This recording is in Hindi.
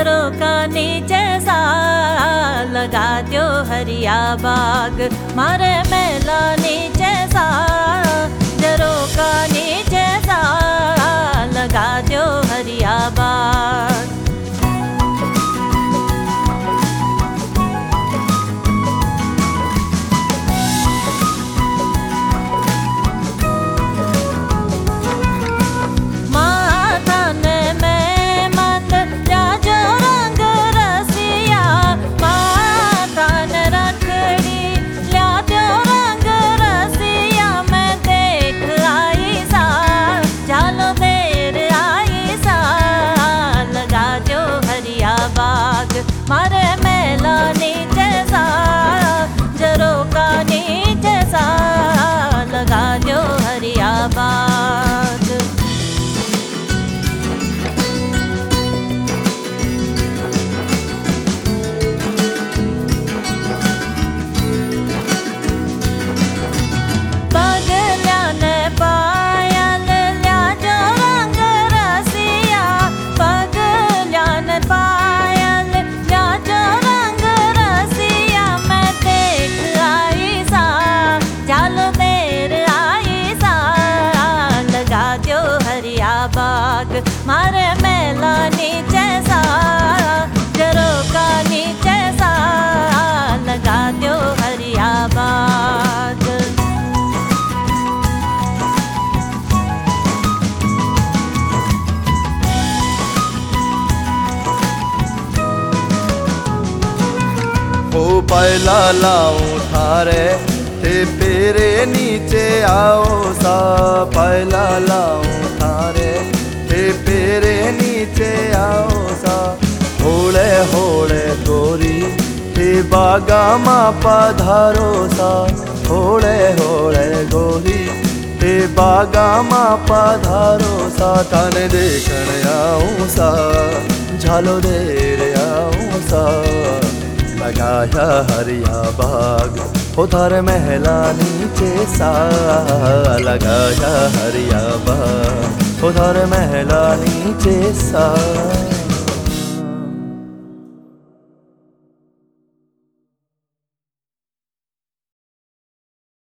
झरोका नीचे सा लगा द्यो हरिया बाग मारे मेला नीचे सा झरोका नीचे सा लगा द्यो हरिया बाग। मारे मेला नीचे सा झरोका नीचे सा लगा दो हरिया बाग। पगल्या ने पायल ल्या जो रंग रसिया पगल्या ने बाग मारे मेला नीचे सा झरोका नीचे सा लगा दो हरिया बाग। ओ पहला लाऊं थारे ते पेरे नीचे आओ सा पहला लाऊं थारे ते पेरे नीचे आओ सा होले होले गोरी ते बागा मा पधारो सा होले होले गोरी ते बागा मा पधारो सा तने देखण आऊं सा झालो देर आऊं सा लगाया हरिया बाग ओ थारे महला नीचे सा लगाया हरिया बाग ओ थारे महला नीचे सा।